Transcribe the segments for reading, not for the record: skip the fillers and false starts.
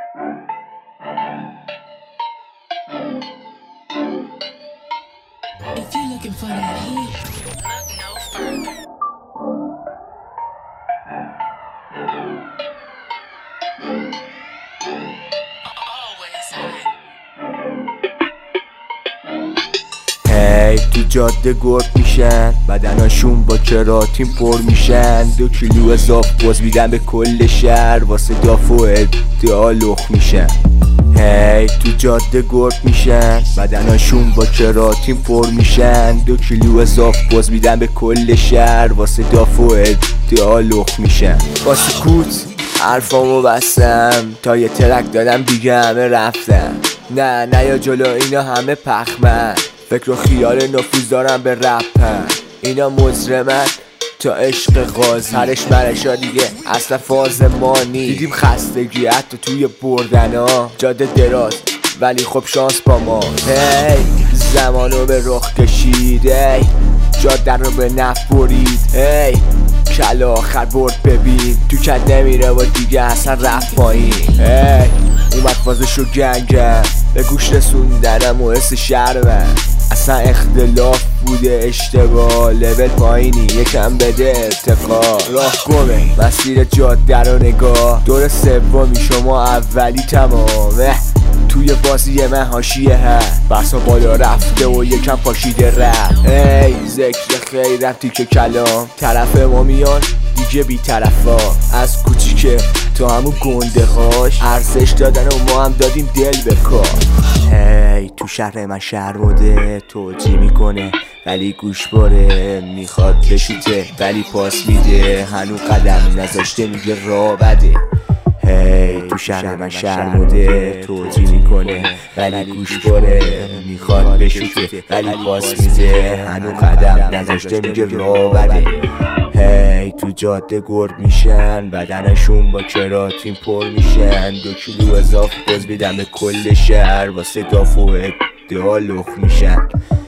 If you're looking for that heat, look no further. Always hot. هی تو جاده گرد میشن، بدناشون با کراتین پر میشن. 2 کیلو اضافه باز میدن به کل شهر، واسه داف و ادعا لخ میشن. هی تو جاده گرد میشن، بدناشون با کراتین پر میشن. 2 کیلو اضافه باز میدن به کل شهر، واسه داف و ادعا لخ میشن. با سکوت حرفامو بستم، تا یه ترک دادم دیگه همه رفتم. نه یا جلو اینا همه پخمن، فکر و خیال نفوذ دارم به رپن. اینا مجرمن تا عشق غاز، هرش مرشا دیگه اصلا فاز ما نی. دیدیم خستگی حتی توی بردن ها، جاده دراز ولی خب شانس با ما. هی زمانو به رخ کشید، هی جاده رو به نف برید. هی کلا آخر برد ببین، تو کد نمیره و دیگه اصلا رفت پایین. هی اومد فازشو گنگم، به گوش رسوندنم و حس شرمم. اصلا اختلاف بوده اشتباه، لول پایینی یکم بده ارتقا. راه گمه مسیر جاده رو نگاه، دور سومی شما اولی تمامه. توی بازی من حاشیه هست، بحثا بالا رفته و یکم پاشیده رفت. ای ذکر خیر رفتی که کلام، طرف ما میان دیگه بی طرفا. از کوچیکه تا همون گنده هاش ارزش دادن و ما هم دادیم دل به کار. هی تو شهر من شرموده توجی میکنه ولی گوش باره، میخواد بشوته ولی پاس میده، هنو قدم نذاشته میگه راه بده. هی تو شهر من شرموده توجی میکنه ولی گوش باره، میخواد بشوته ولی پاس میده، هنو قدم نذاشته میگه راه بده. هی تو جاده گرد میشن، بدنشون با کراتین پر میشن. 2 کیلو اضافه باز میدن به کل شهر، واسه داف و ادعا لخ میشن.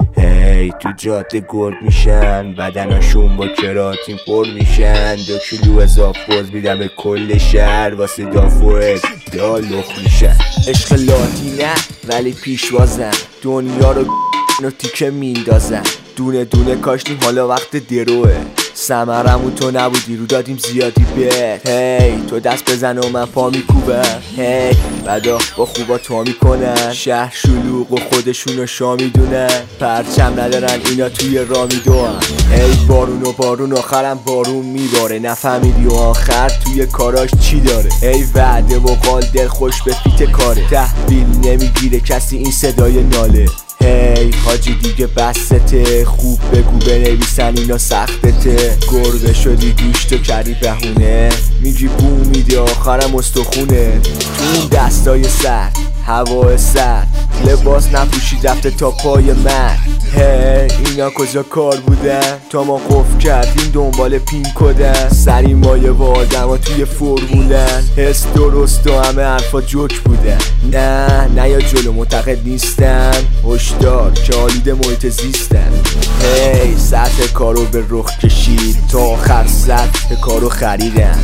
هی تو جاده گرد میشن، بدنشون با کراتین پر میشن. 2 کیلو اضافه باز میدن به کل شهر، واسه داف و ادعا لخ میشن. عشق لاتینه ولی پیشوازن، دنیا رو تیکه میندازن. دونه دونه کاشتیم حالا وقت دروه، ثمرمون تو نبودی رو دادیم زیادی بهت. هی تو دست بزن و من پا میکوبم. هی بدا با خوبا تا میکنن، شهر شلوغ و خودشونو شا میدونن. پرچم ندارن اینا توی را میدونن. هی بارون آخرم بارون میباره، نفهمیدی و آخر توی کاراش چی داره. هی وعده و قال دل خوش به فیت کاره، تحویل نمیگیره کسی این صدای ناله. هی حاجی دیگه بسته، خوب بگو بنویسن اینا سختته. گربه شدی گوشتو کردی بهونه، میگی بوم میدی آخرم استخونه. تو اون دستای سرد هوا سرد، لباس نپوشید رفته تا پای من. هی اینا کجا کار بودن تا ما قفل کردیم دنبال پین کدن. سری مایه و آدم ها توی فرمولن، حس درست و همه حرفا جوک بودن. نه یا جلو معتقد نیستن، هشدار که آلود محیط زیستن. هی سطح کارو به رخ کشید، تا آخر سطح کارو خریدن.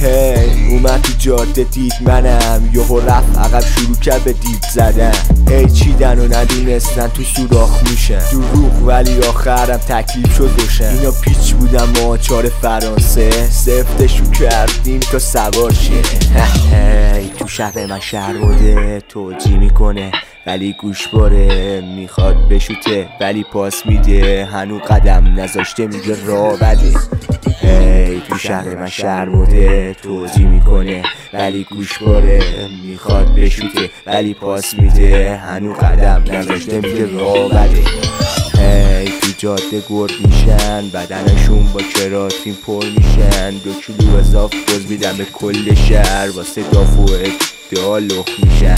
هی اومد تو جاده دید منم، یهو رفت عقب شروع کرد به دید زدن. هی چیدن و ندونستن تو سوراخ میشن، دروغ ولی آخرم تکلیف شد روشن. اینا پیچ بودن ما آچار فرانسه، سفتشو کردیم تا سوار شه. هی تو شهر من شرموده توجی میکنه ولی گوش باره، میخواد بشوته ولی پاس میده، هنو قدم نذاشته میگه راه بده. هی تو شهر من شرموده توجی میکنه ولی گوش باره، میخواد بشوته ولی پاس میده، هنو قدم نذاشته میگه راه بده. هی تو جاده گرد میشن، بدنشون با کراتین پر میشن. 2 کیلو اضافه باز میدن به کل شهر، واسه داف و ادعا لخ میشن.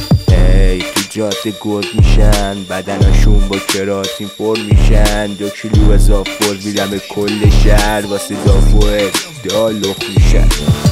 هی تو جاده گرد میشن، بدنشون با کراتین پر میشن. 2 کیلو اضافه باز میدن به کل شهر، واسه داف و ادعا لخ میشن.